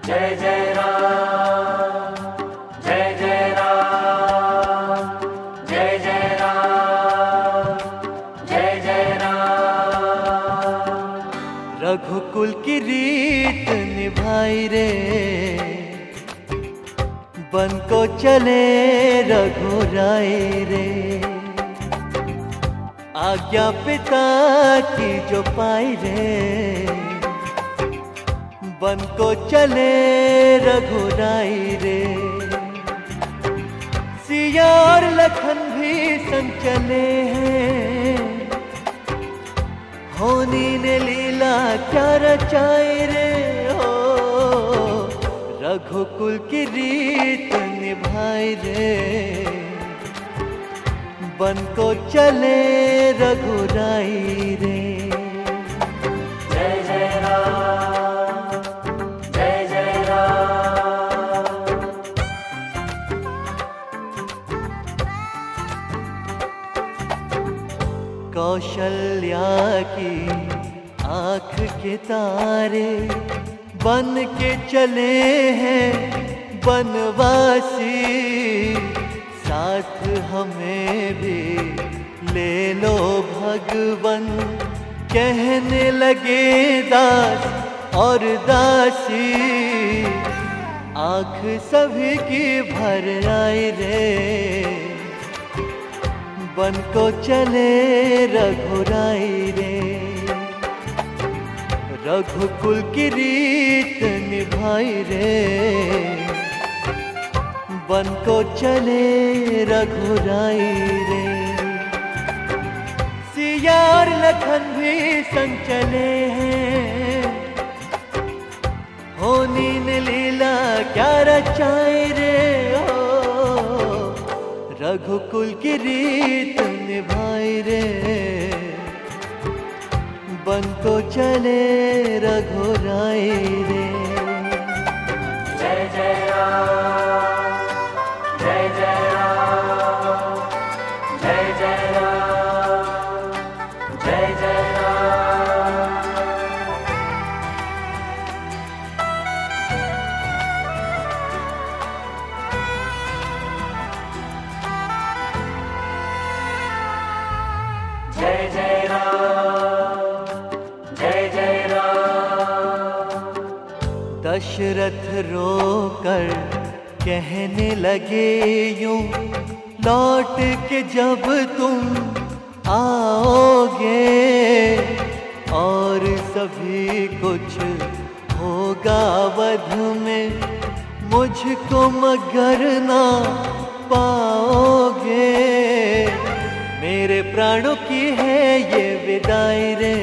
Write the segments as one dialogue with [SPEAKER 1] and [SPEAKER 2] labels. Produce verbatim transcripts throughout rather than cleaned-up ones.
[SPEAKER 1] जय जय राम, जय जय राम, जय जय राम, जय जय राम।
[SPEAKER 2] रघुकुल की रीत निभाई रे, बन को चले रघुराई रे। आज्ञा पिता की जो पाई रे, बन को चले रघुराई रे। सिया और लखन भी संग चले हैं, होनी ने लीला क्या रचाई रे। हो रघुकुल की रीत निभाई रे, बन को चले रघुराई रे।
[SPEAKER 1] जय जय राम, जय जय राम।
[SPEAKER 2] कौशल्या की आँख के तारे, बन के चले हैं बनवासी। साथ हमें भी ले लो भगवन, कहने लगे दास और दासी। आँख सभी की भर आई रे, बन को चले रघुराई रे। रघुकुल की रीत निभाई रे, बन को चले रघुराई रे। सिया और लखन भी संग चले हैं, होनी ने लीला क्या रचाई रे। हो रघुकुल की रीत निभाई रे, बन को चले रघुराई रे।
[SPEAKER 1] जय जय राम, जय जय राम, जय जय राम, जय जय राम। जय जय राम, जय जय राम।
[SPEAKER 2] दशरथ रोकर कहने लगे यूं, लौट के जब तुम आओगे, और सभी कुछ होगा वध में, मुझको मगर ना पाओगे। मेरे प्राणों की है ये विदाई रे,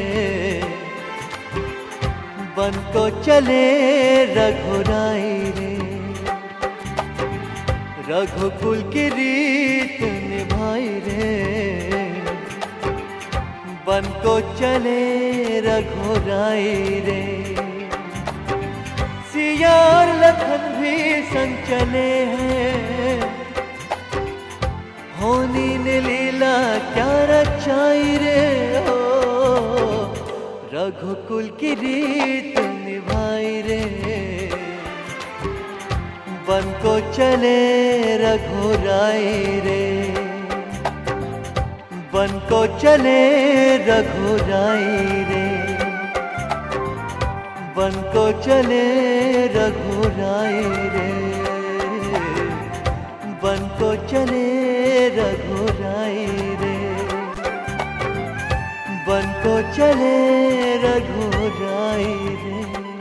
[SPEAKER 2] बन को चले रघुराई रे। रघुकुल की रीत निभाई रे, बन को चले रघुराई रे। सिया और लखन भी संग चले हैं, होनी ने लीला क्या रचाई रे। हो रघुकुल की रीत निभाई रे, बन को चले रघुराई रे। बन को चले रघुराई रे, बन को चले रघुराई रे। बन को चले रघुराई रे, बन को चले रघुराई रे।